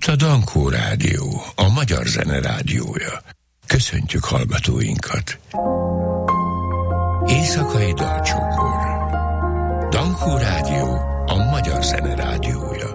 Itt a Dankó Rádió, a magyar zene rádiója. Köszöntjük hallgatóinkat. Éjszakai dalcsokor. Dankó Rádió, a magyar zene rádiója.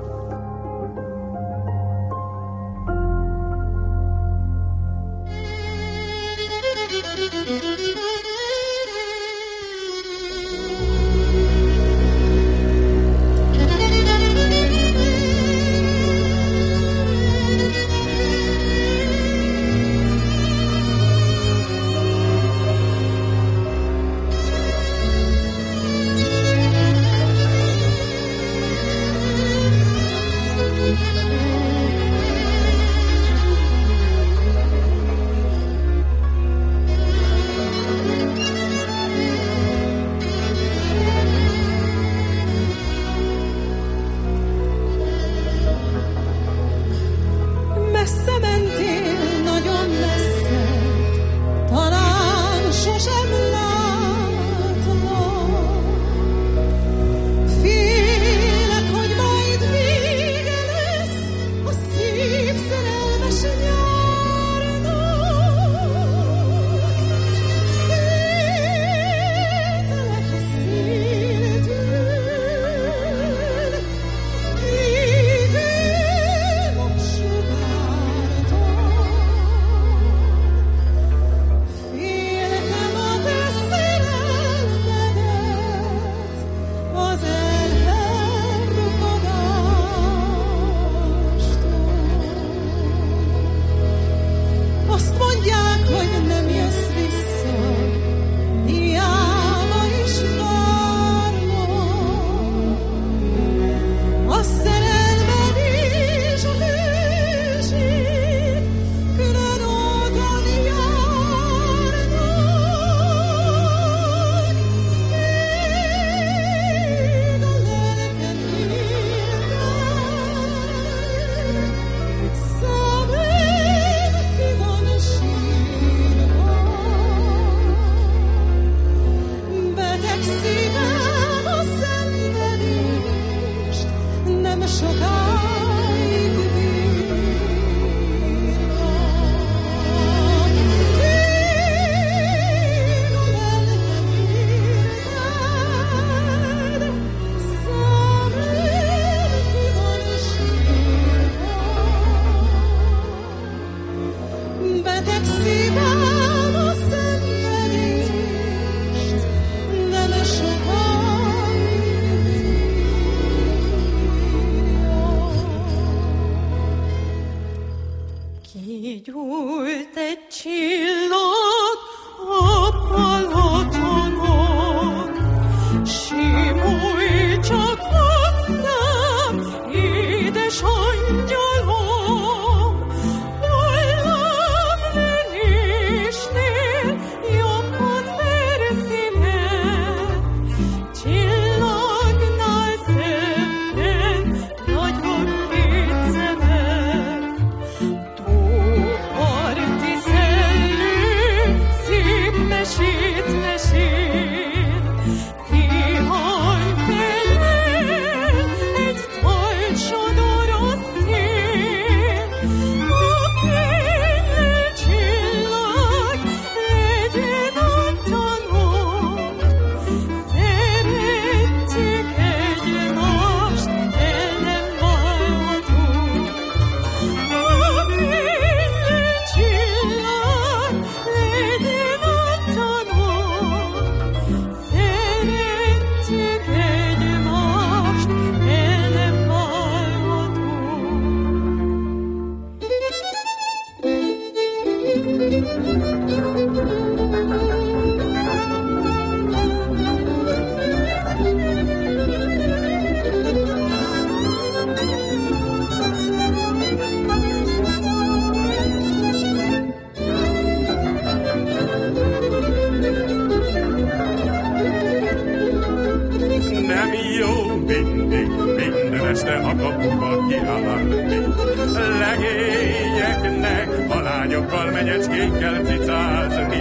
Legényeknek a lányokkal, menyecskékkel cicázni.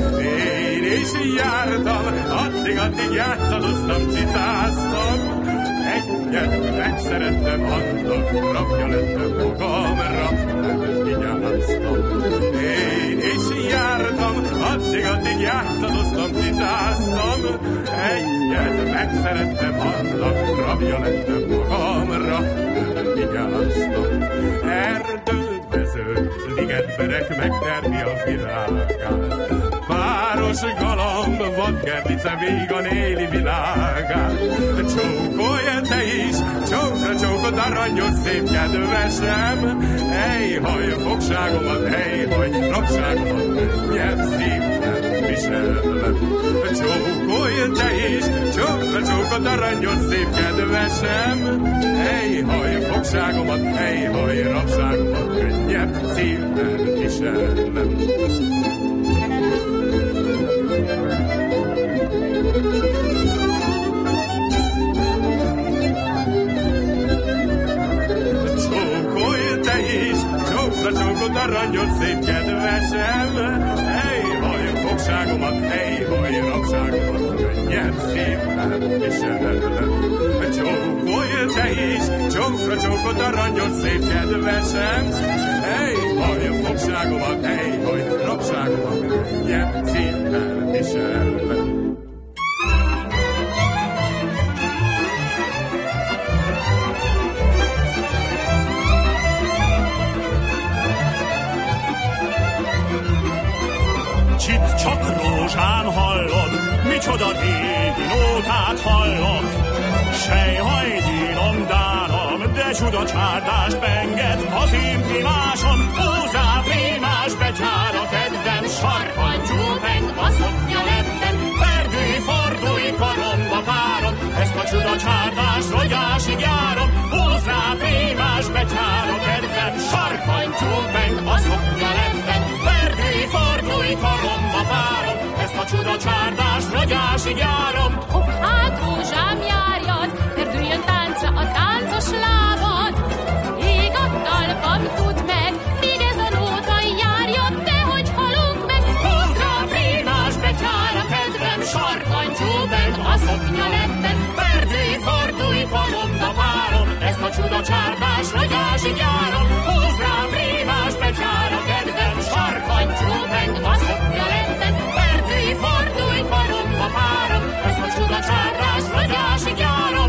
Én is jártam, addig játszadoztam, cicáztam. Egy egyet megszerettem, annak rabja lettem magamra, nem vigyáztam. Én is jártam, addig játszadoztam, cicáztam, egyet megszerettem, annak rabja lettem magamra, nem vigyáztam. Erdővező, ligetberek megtermi a virágát, páros galamb, vadgerdice vígan éli világát. Csókolj te is, csókra csókod aranyos szép kedvesem, ejhaj fogságomat, ejhaj rabságomat, könnyebb szívben viselem. Csókolj te is, csókra csókod aranyos szép kedvesem, ejhaj fogságomat, ejhaj rabságomat, könnyebb szívben viselem. Csókolj te is, csókra csókod aranyos szép kedvesem, ejhaj fogságomat, ejhaj rabságomat, könnyebb szívben viselem. Csókolj te is, csókra csókod aranyos szép kedvesem, ejhaj fogságomat, ejhaj rabságomat, könnyebb szívben viselem. Csit csak rózsán hallod, micsoda régi nótát hallok. Sejhajdinom dánom, de csuda csárdást penged az én primásom. Húzá primás becsár a kedvem, sarkantyú peng a szoknya lettem. Perdülj, fordulj karomba párom, ezt a csuda csárdást rogyásig járom. Húzá primás becsár a kedvem, sarkantyú peng a szoknya lettem. Perdülj, fordulj karomba párom, ezt a csuda csárdást rogyásig járom. Hopp, hát rózsám járjad, perdüljön táncra a táncos lábad. Ég a talpam, tudd meg, míg ez a nóta járjon, dehogy halunk meg. Húzd rá primás betyár a kedvem, sarkantyúben a szoknya lettem. Perdülj, fordulj karomba párom, ezt a csuda csárdást rogyásig járom. Húzd rá primás betyár a kedvem, sarkantyúben a szoknya lettem. Perdülj, fordulj karomba párom, ezt a csuda csárdást rogyásig járom.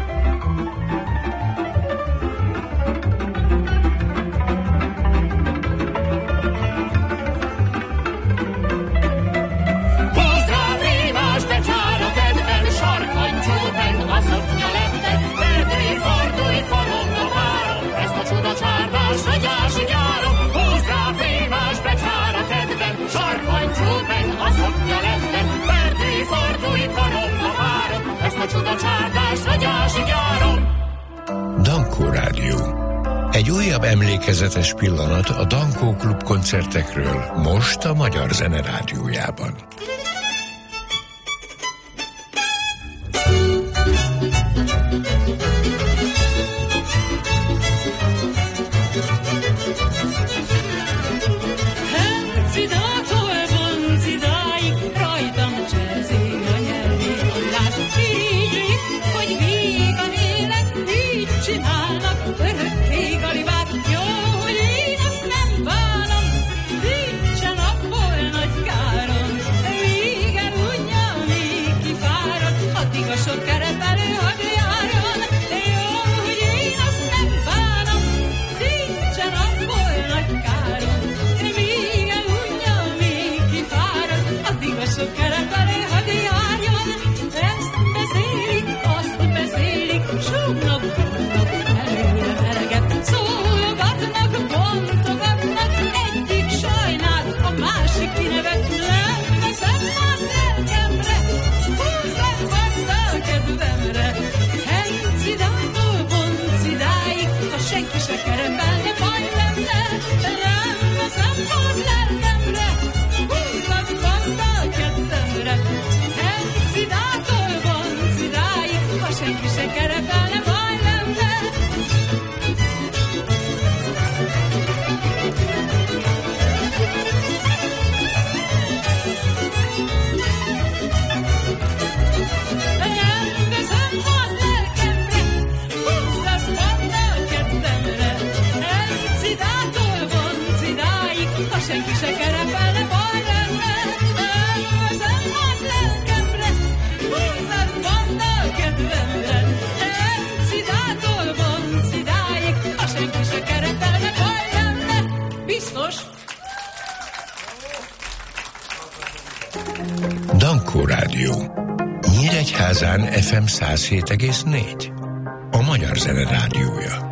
Húzd rá primás betyár a kedvem, sarkantyúben a szoknya lettem. Perdülj, fordulj karomba párom, ezt a csuda csárdást rogyásig járom. Húzd rá primás betyár a kedvem, sarkantyúben a szoknya lettem. Perdülj, fordulj karomba párom, ezt a csuda csárdást rogyásig járom. Dankó Rádió. Egy újabb emlékezetes pillanat a Dankó Klub koncertekről, most a Magyar Zene Rádiójában. Kinevek nem veszem már lelkemre, húzzák banda a kedvemre. Dankó Rádió. Nyíregyházán FM 107,4. A Magyar Zene Rádiója.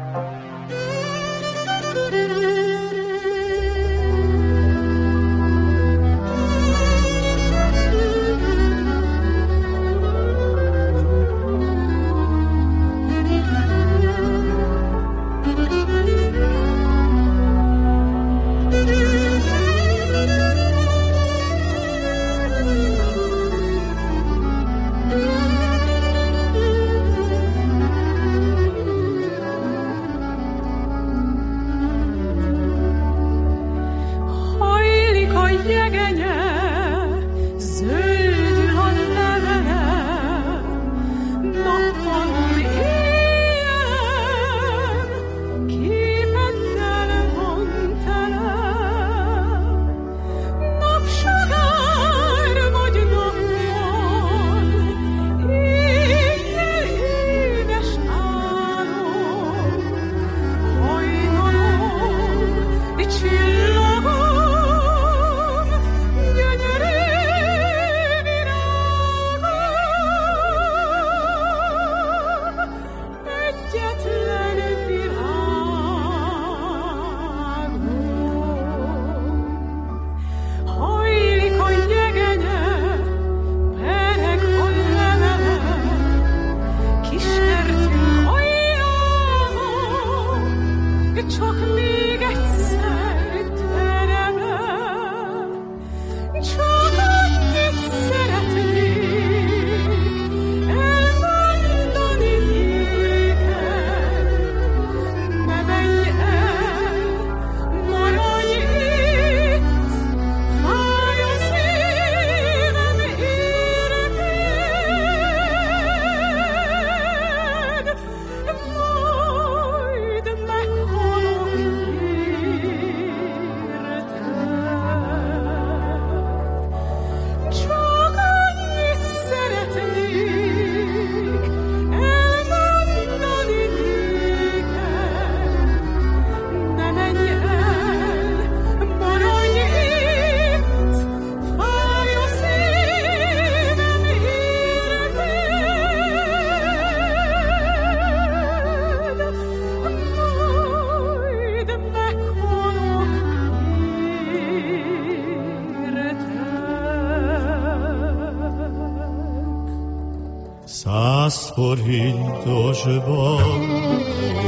Forintos bankon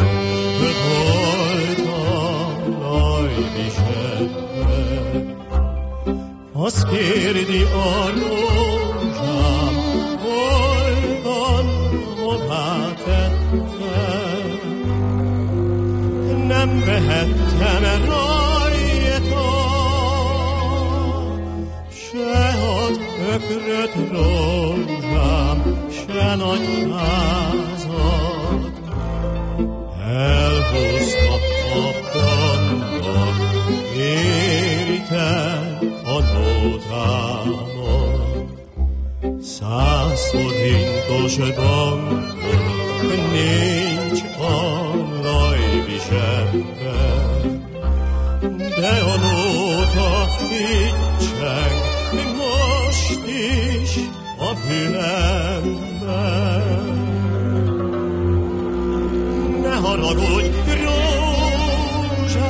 volt a lajdi zsebben, azt kérdi a rózsám, hol van, hová tettem. Nem vehettem rajta se hat ökröt rózsám, se nagy házat. Elhozta a banda, érte a nótámat. 100 forintos bankon nincs a lajbi zsebben, de a nóta így cseng most is a fülemben. Ne haragudj, rózsám,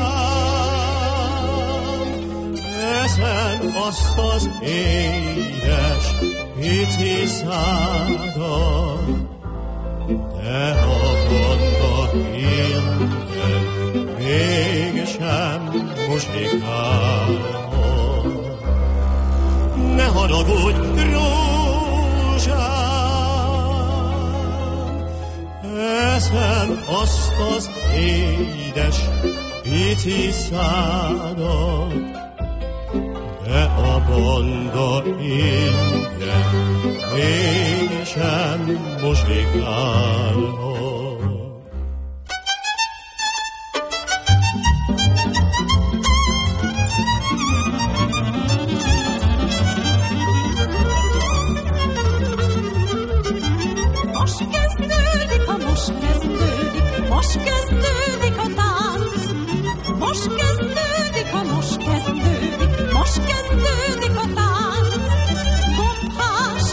eszem azt az édes pici szádat, de a banda ingyen mégsem muzsikálhat. Ne haragudj, eszem azt az édes pici szádat, de a banda ingyen mégsem muzsikálhat. Most kezdődik a tánc, most kezdődik a tánc. Gombhás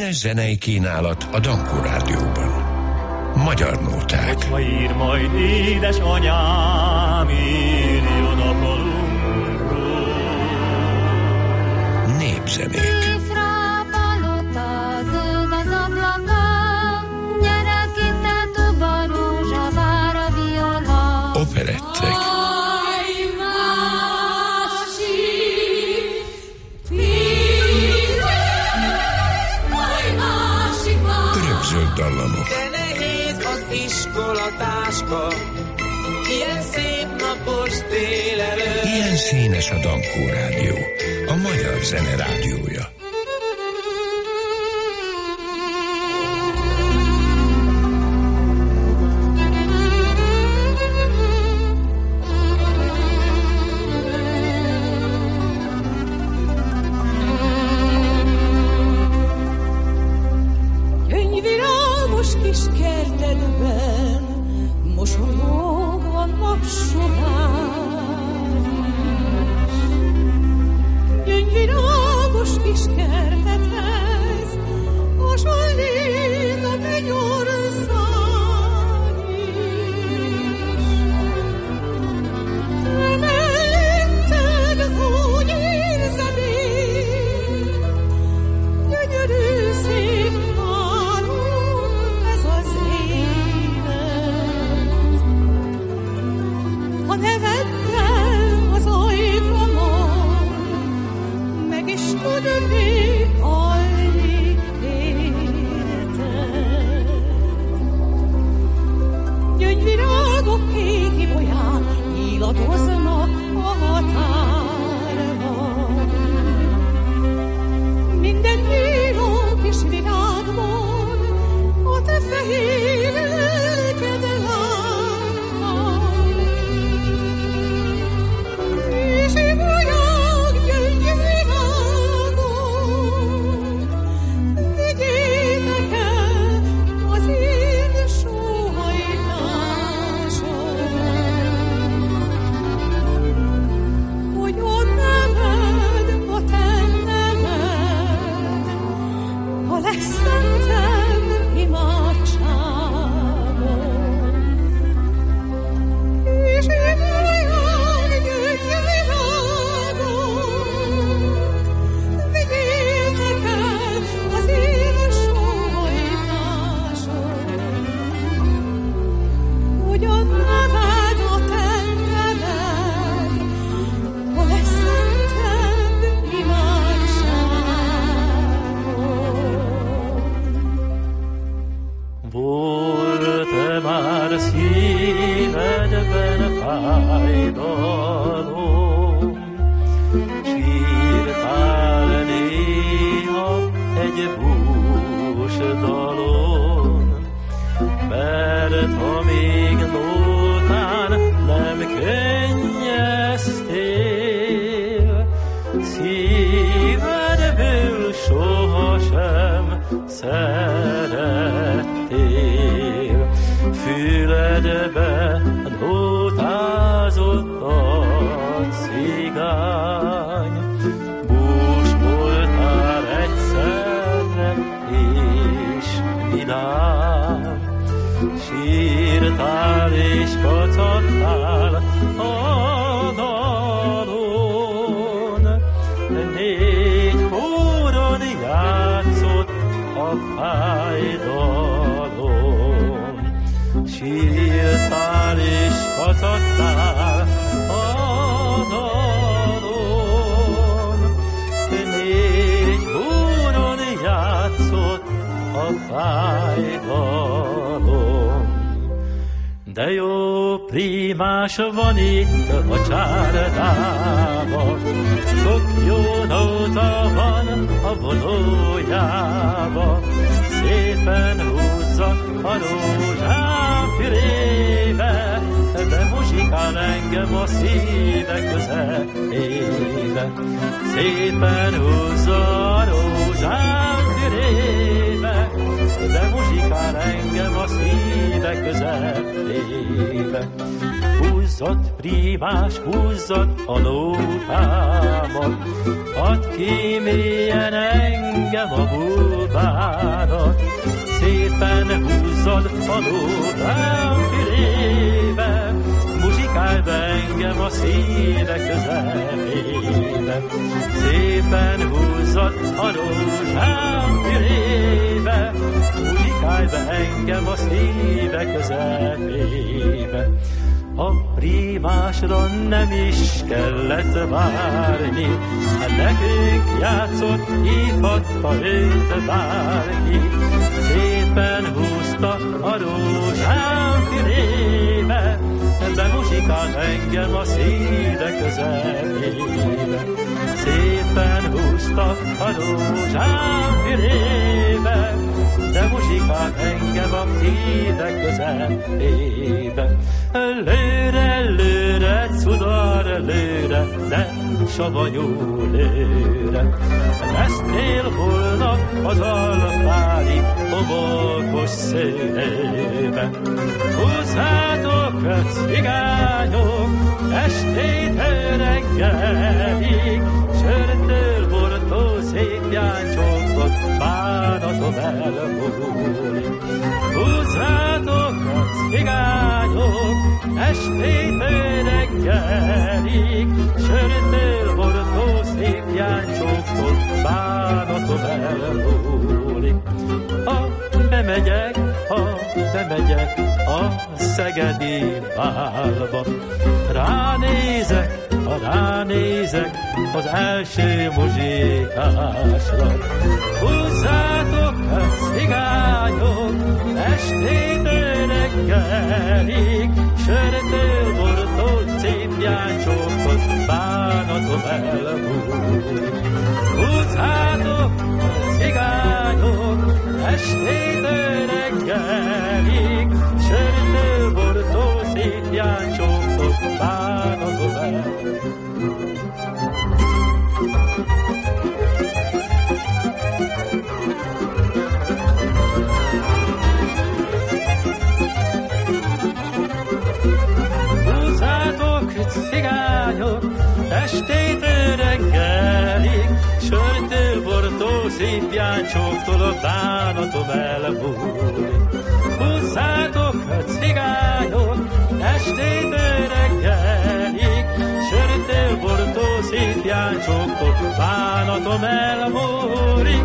Színes zenei kínálat a Dankó Rádióban. Magyar nóták. Hogyha ír majd édesanyám, írjon a falunkról. Népzenék. Operettek. Örökzöld dallamok. De nehéz az iskolatáska, ilyen szép napos délelőtt. Ilyen színes a Dankó Rádió, a magyar zene rádiója. De jó primás van itt a csárdában, sok jó nóta van a vonójába, szépen húzza a rózsám fülébe, de muzsikál engem a szíve közepébe. Szépen húzza a rózsám fülébe, de muzsikál engem a szíve közepébe. Húzza húzott prímás, húzzad a nótámat, add kíméljen engem a bulvárat, szépen húzzad a nótám fülébe, muzsikálj be engem a szíve közelébe, szépen húzzad a nótám fülébe, muzsikálj be engem a szíve közelébe. A prímásra nem is kellett várni, nekünk játszott, hívhatta őt bárki. Szépen húzta a rózsám fülébe, bemuzsikált engem a szíve közelébe. Szépen húzta a rózsám fülébe, de muzsikált engem a szíve közelébe. Lőre, lőre, cudar, lőre, de savanyú lőre. Vesztél volna az alfári homokos szőlőbe. Húzzátok, cigányok, estét reggelig, sörtől bortó szép jáncsokot bánatom elmúlik. Húzzátok, cigányok, estét reggelig, sörtől bortó szép jáncsokot bánatom elmúlik. Ha bemegyek a szegedi bálba, ránézek az első muzsikásra. Húzzátok, cigányok, estét reggelig, sörtől bortó szép jáncsokot bánatom elmúlik. Húzzátok, cigányok, estét reggelig, sörtől bortó szép jáncsokot bánatom elmúlik. Cigányok, estét reggelig, sörtől bortó szép jáncsóktól a bánatom elmúlik. Húzzátok, cigányok, estét reggelig, sörtől bortó szép jáncsóktól bánatom elmúlik.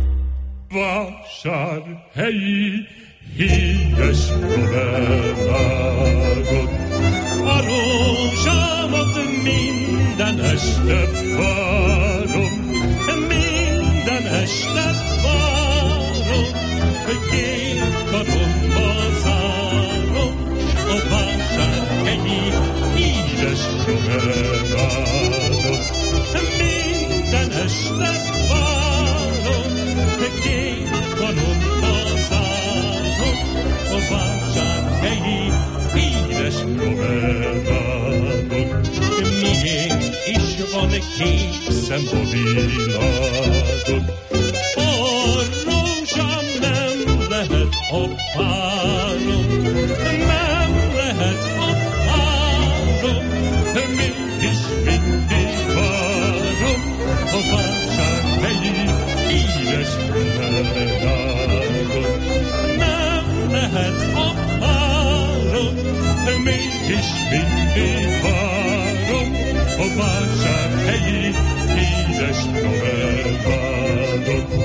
Vásárhelyi híres promenádon, a rózsámat minden este várom, minden este várom, hogy két karomba zárom a vásárhelyi híres promenádon. Minden este várom, hogy két karomba zárom a vásárhelyi híres promenádon. Miénk is van két szem a világon, a rózsám nem lehet a párom, nem lehet a párom, mégis mindig várom a vásárhelyi híres promenádon. Nem lehet a párom, mégis mindig várom a vásárhelyi híres promenádon.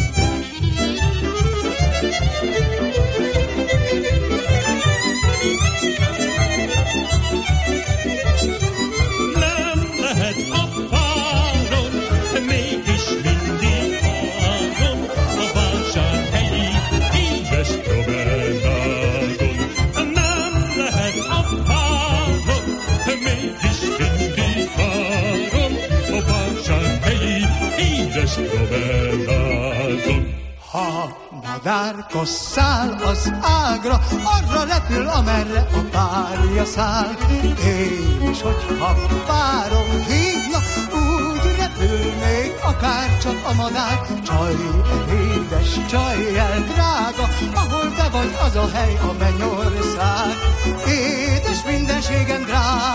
Nem lehet a párom, mégis mindig várom a vásárhelyi híres promenádon. Nem lehet a párom, mégis mindig várom a vásárhelyi híres promenádon. Ha madárka száll az ágra, arra repül, amerre a párja száll. Én is, hogyha párom hívna, úgy repülnék, akár csak a madár. Csaj, édes, csaj el, drága, ahol te vagy, az a hely, a mennyország. Édes mindenségem, drága,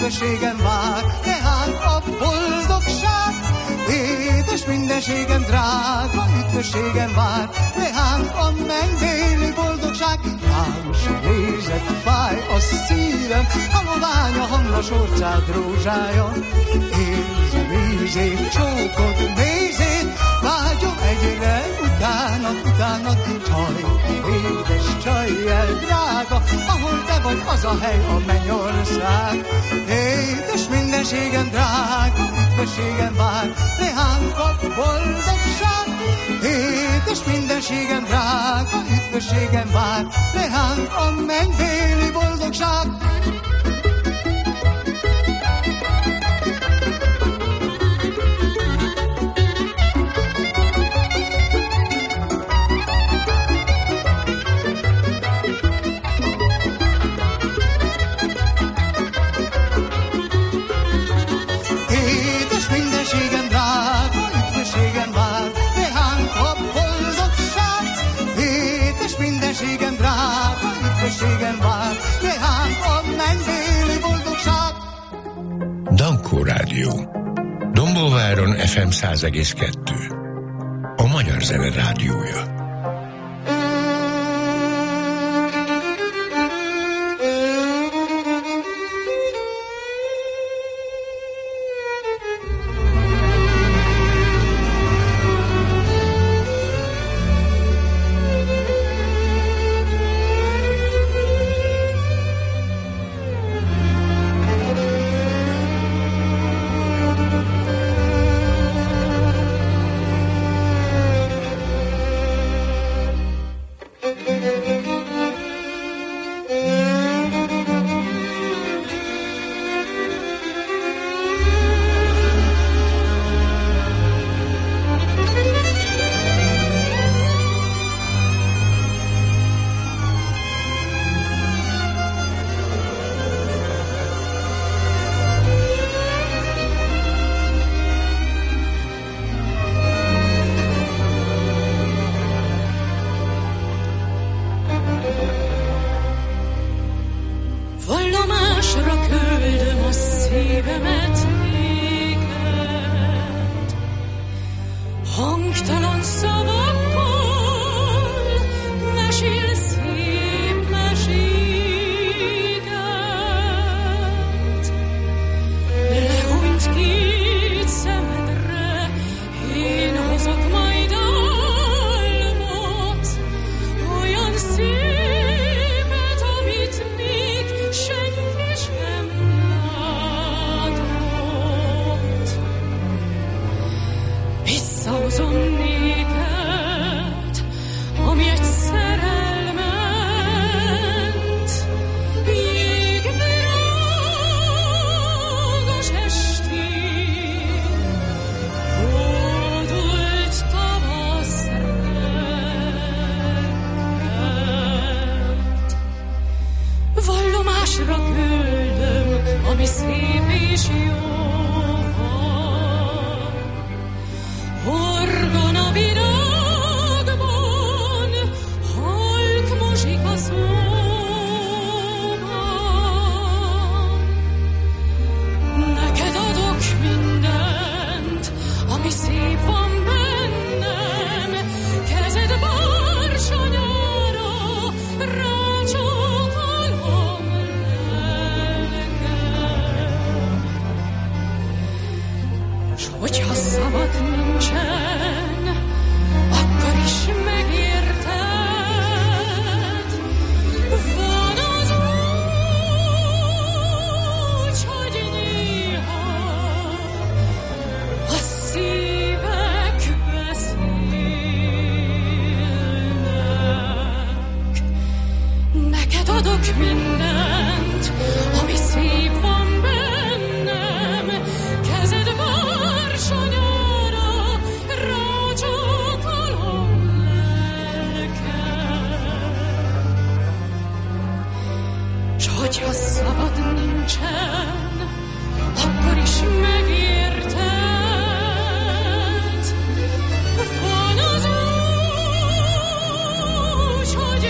üdvösségem vár, tehát a boldogság. Édes mindenségem drága, üdvösségem vár, tehát a mennybéli boldogság. Rám se nézett, fáj a szívem, halovány a hangos orcád rózsája. Érzem ízét, csókod mézét, vágyom egyre utánad, csaj, édes csajjel drága, ahol te vagy, az a hely a mennyország. Édes mindenségem drága, üdvösségem vár, ránk a boldogság. Édes mindenségem drága, üdvösségem vár, ránk a mennybéli boldogság. Dankó Rádió. Dombóváron FM 100,2. A Magyar Zene Rádiója.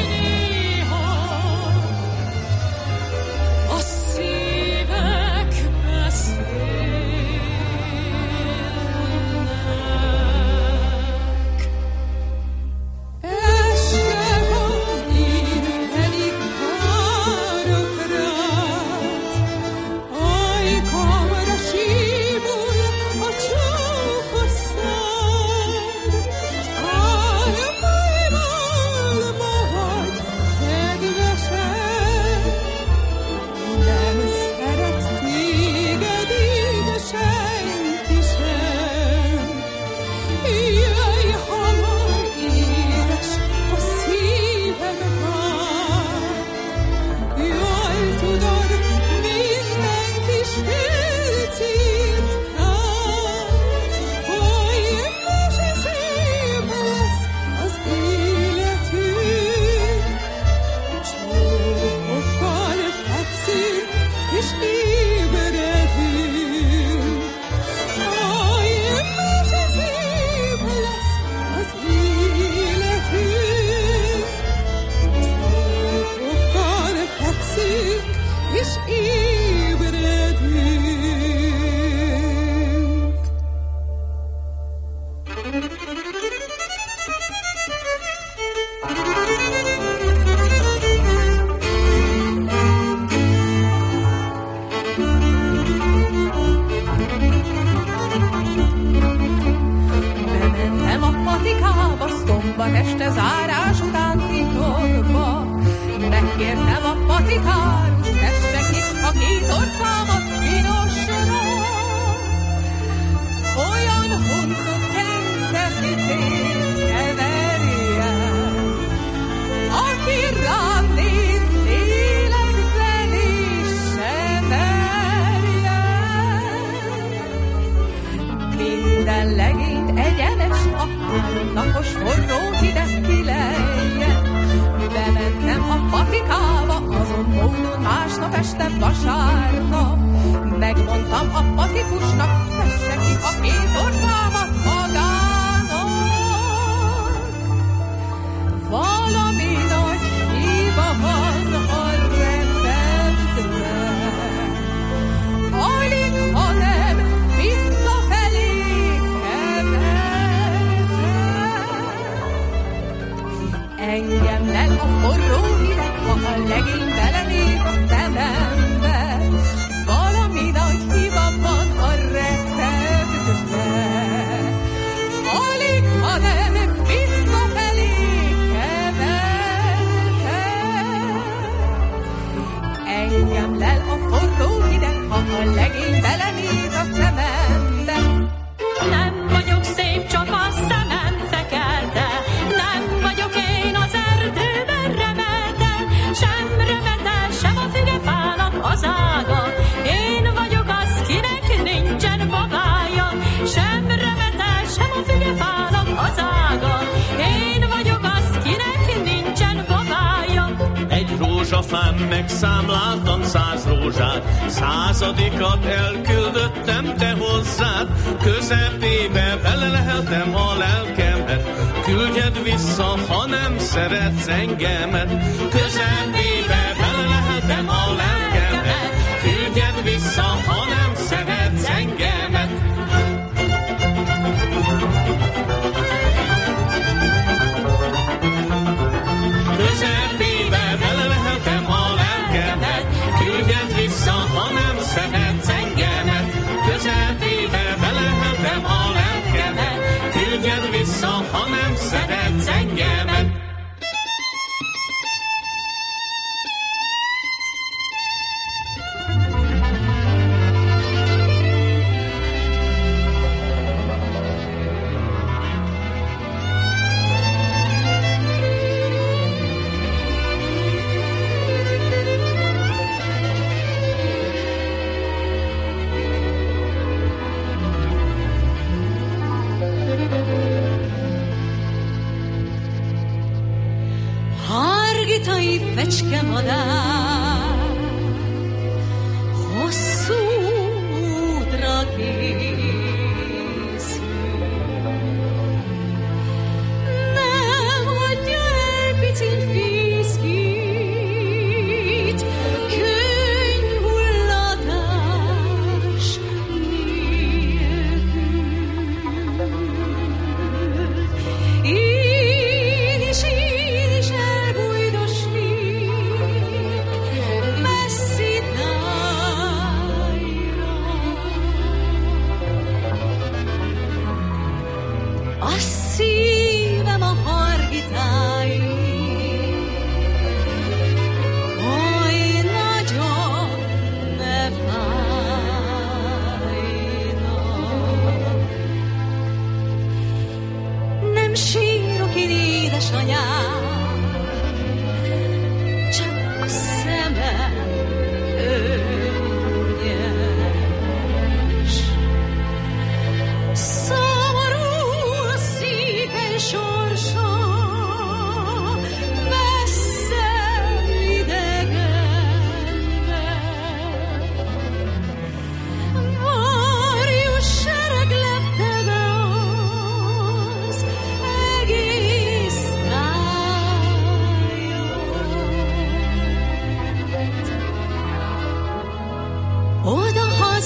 A szívek és ébredünk. Bementem a patikába, szombat este zárás után titokba. Megkértem a patikárust, tesse ki a két orcámat pinosra. Olyan huncut kenceficét keverjen, aki rám néz, lélegzeni se merjen. Minden legényt egyenes, a 3 napos forró hideg kilejjen. Bementem a patikába, azon módon másnap este vasárnap. Megmondtam a patikusnak, fesse ki a két orcámat magának. Valami nagy hiba van a receptben, alig, ha nem visszafelé kevertem. Engem lel a forró hideg, ha a legény belenéz a szemembe. Valami nagy hiba van a receptben, alig, ha nem visszafelé kevertem. Engem lel a forró hideg, ha a legény belenéz a szemembe. Nem vagyok szép, csak a szemem fekete. Nem vagyok én az erdőben remete. Sem remete, sem a fügefának az ága. Én vagyok az, kinek nincsen babája. Sem remete, sem a fügefának az ága. Én vagyok az, kinek nincsen babája. Egy rózsafán megszámláltam 100 rózsát, 100-adikat elküldöttem te hozzád. Közepébe beleleheltem a lelkemet, küldjed vissza, ha nem szeretsz engemet. Közepébe beleleheltem a lelkemet, küldjed vissza, ha nem szeretsz engemet. Közepébe beleleheltem a lelkemet, küldjed vissza, ha nem szeretsz engemet. Közepébe beleleheltem a lelkemet, küldjed vissza, ha nem szeretsz engemet. Hargitai fecskemadár hosszú útra készül. Nem hagyja el picin fészkét, könyhullatás nélkül. Én is elbújdosnék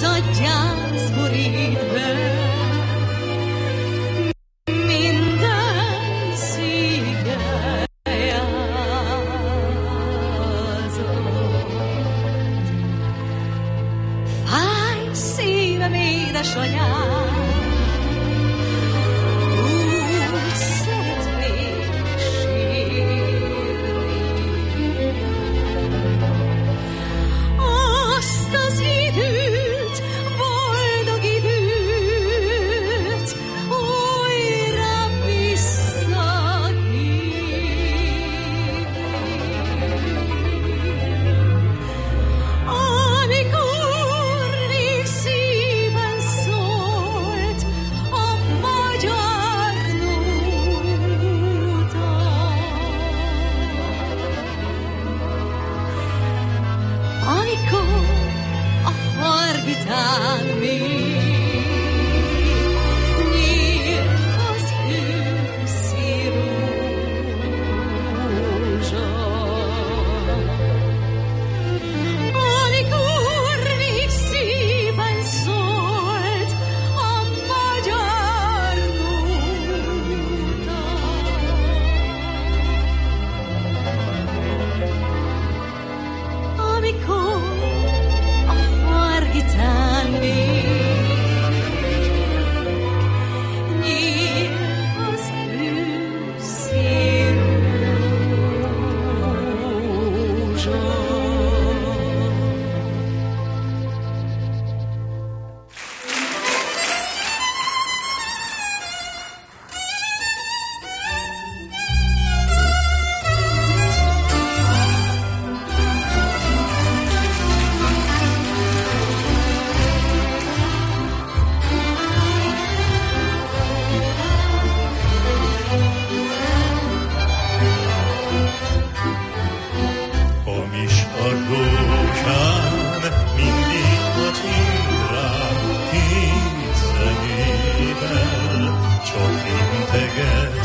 gyász borít be. Minden szíve jázott. Fáj szívem, édesanyám, úgy szeretnék sírni. Azt az időt, boldog időt újra visszahívni. Amikor még szíven szólt a magyar nóta. Amikor a hargitán még nyílt az őszi rózsa. Amikor még szíven szólt a magyar nóta. Amikor a hargitán még nyílt az őszi rózsa. Hamis a rózsám, mindig a csindrám, két szemével csak integet.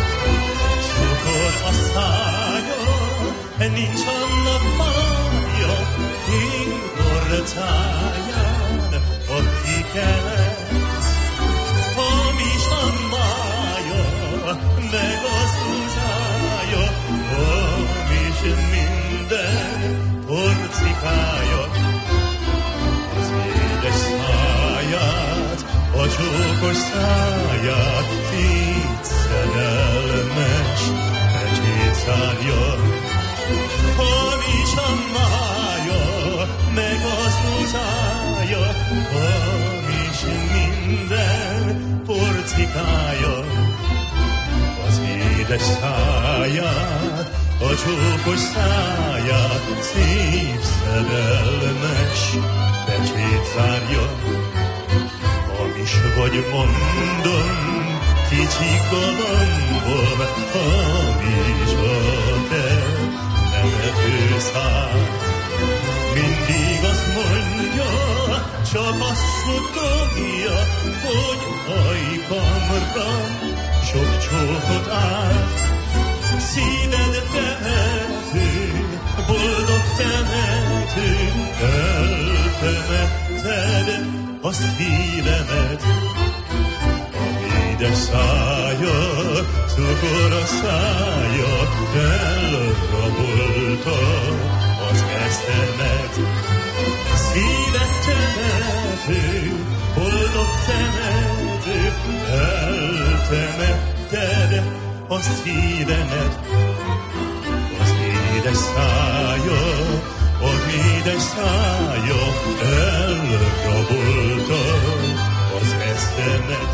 Cukor a szája, nincs annak mája, én orcáján a kikelet. Hamis a mája, meg az uzája, hamis minden porcikája. Az édes száját, a csókos száját, két szerelmes pecsét zárja. Hamis a mája, meg az uzája, hamis minden porcikája. Az édes száját, a csókos száját, szép szerelmes pecsét zárja. Hamis vagy mondom, kicsi galambom, hamis a te nevetőszád. Mindig azt mondja, csak azt tudja, hogy ajkamra sok csókot át. Szíved temető, boldog temető, eltemetted a szívemet. A édes szája, cukor a szája, elrabolta az eszemet. Szíved temető, boldog temető, eltemetted a szívemet. Az édes szája, az édes szája, elrabolta az eszemet.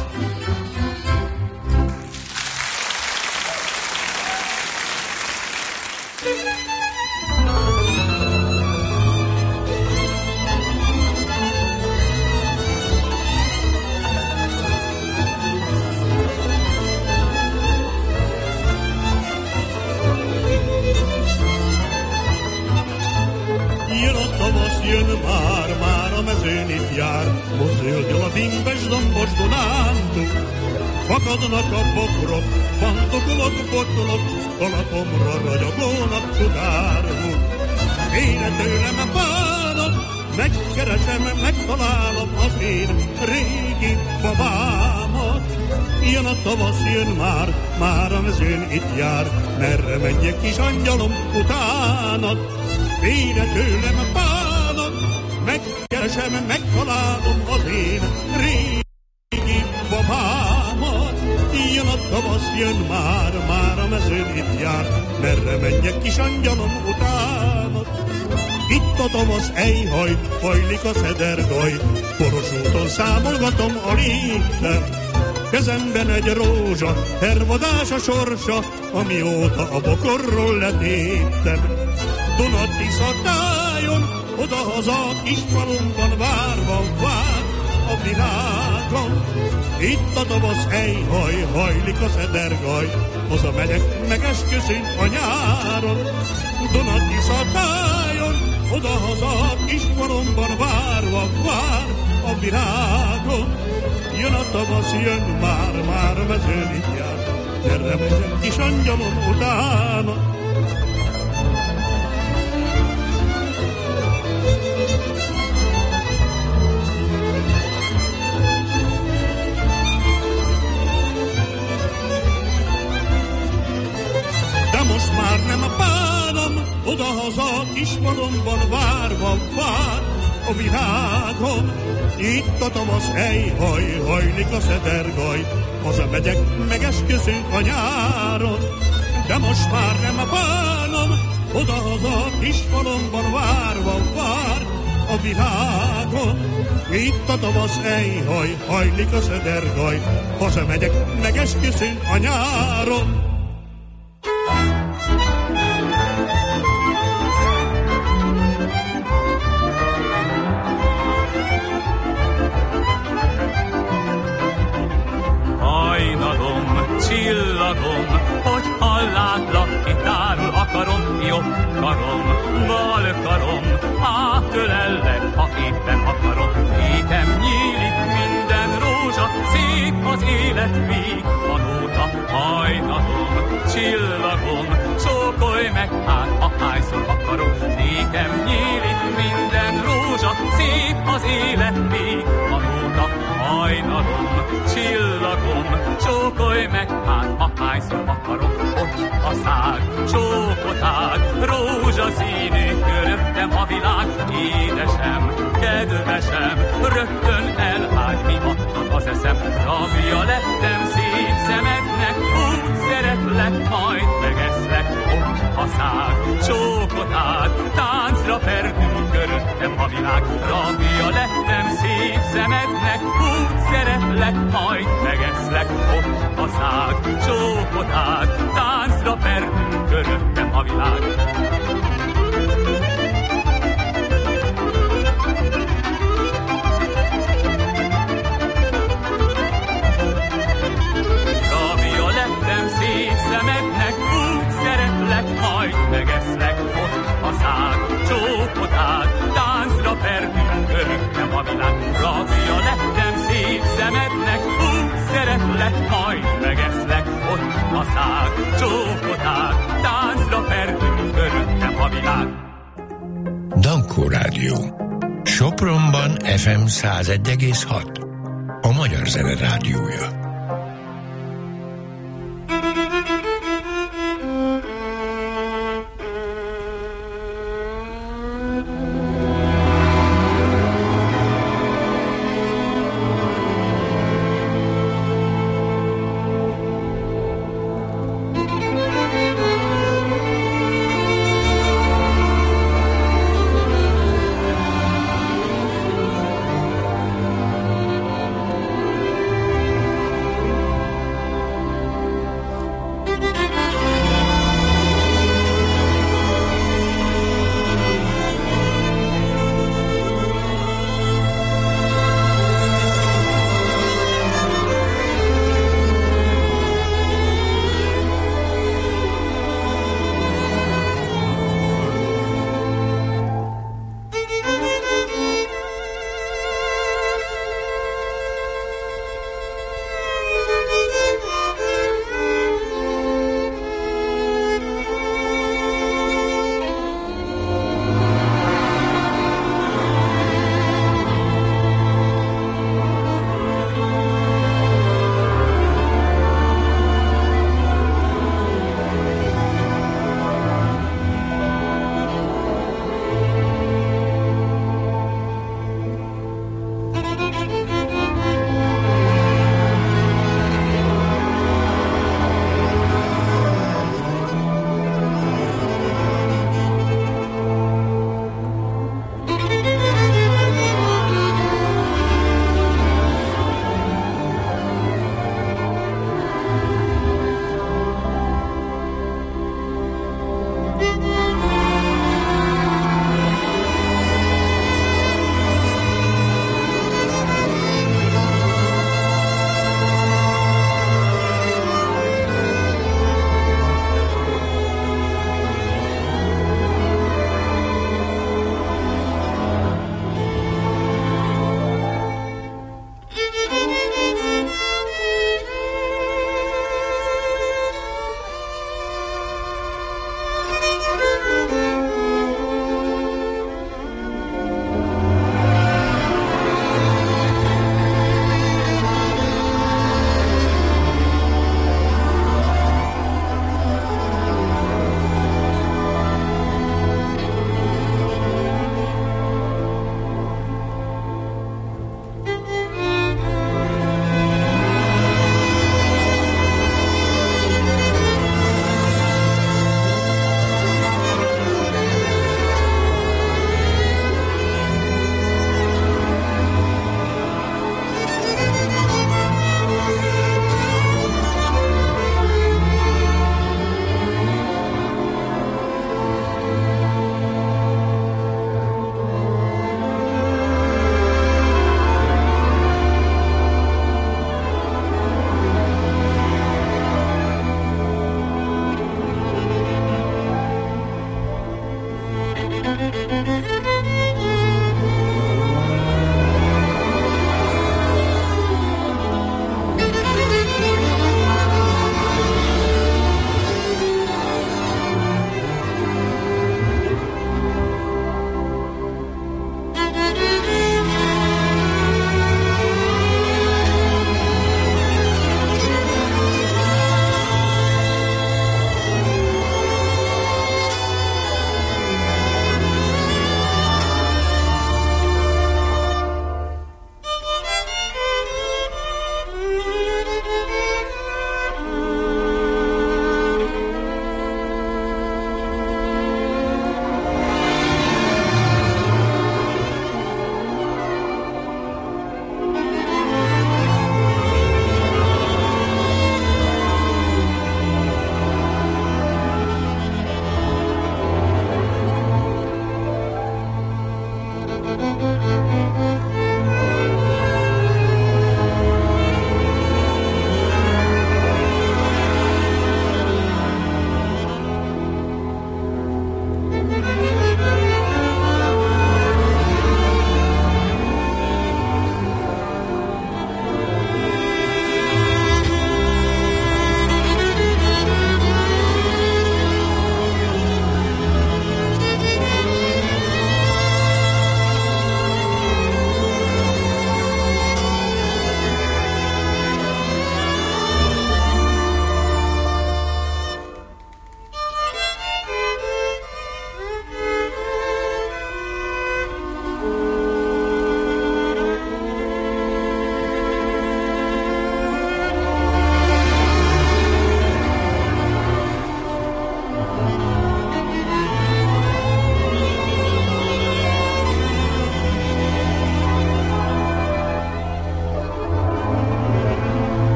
Jön már a mezőn itt jár, mozduljon a bimbes dombos Dunántúl. Fakadnak a bokrok, pantokolok, botlok, alapomra ragyogónak csodárul. Én tőlem a bánat, megkeresem keresem, megtalálom az én régi babámat. Jön a tavasz, jön már a mezőn itt jár, merre menjek kis angyalom utánat. Félre tőlem a bánat, megkeresem, megtalálom az én régi babámat. Jön a tavasz, jön már a mezőn itt jár, merre menjek kis angyalom utánat. Itt a tavasz ejhaj, hajlik a szedergaj, poros úton számolgatom a létem. Kezemben egy rózsa, hervadás a sorsa, amióta a bokorról letéptem. Duna-Tisza tájon, odahaza kis falumban várva vár a világom. Itt a tavasz ejhaj, hajlik a szedergaj, hazamegyek, megesküszünk a nyáron. Duna-Tisza tájon, odahaza kis falumban várva vár a világom. Jön a tavasz, jön már a mezőn itt jár, erre megyek kis angyalom utána. De most már nem a bánom, odahaza kis falomban várva vár a világom. Itt a tavasz ejhaj, hajlik a szedergaj, hazamegyek, megesküszünk a nyáron. De most már nem a bánom, odahaza kis falomban várva vár a világom. Itt a tavasz ejhaj, hajlik a szedergaj, hazamegyek, megesküszünk a nyáron. Csillagom, hogy hallátlak, kitárul akarom, jobb karom, bal karom, átölellek, ha éppen akarom. Ékem nyílik minden rózsa, szép az élet vég, azóta hajnalom, csillagom, csókolj meg, hát ahányszor akarom. Nékem nyílik minden rózsa, szép az élet vég, azóta hajnalom, csillagom, csókolj meg, hát ahányszor akarom. Hogy a szád, csókot áll, rózsaszínű, köröttem a világ. Édesem, kedvesem, rögtön elvágy, mi adtad az eszem. Rabja lettem szép szemednek, úgy szeretlek, majd megeszlek. Hogy a szád, csókot áll, táncra perdünk, köröttem a világ. Rabja lettem szép szemednek, úgy szeretlek, majd megeszlek. Hogy a szád, csókot áll, táncra perdünk, köröttem a világ. Rabja lettem szép szemednek, úgy szeretlek, majd megeszlek. Hogy a szád, csókot áll, táncra perdünk, köröttem a világ. Rabja lettem szép szemednek, úgy szeretlek, majd megeszlek. Hogy a szád, csókot áll, táncra perdünk, köröttem a világ. Dankó Rádió. Sopronban FM 101,6. A Magyar Zene Rádiója.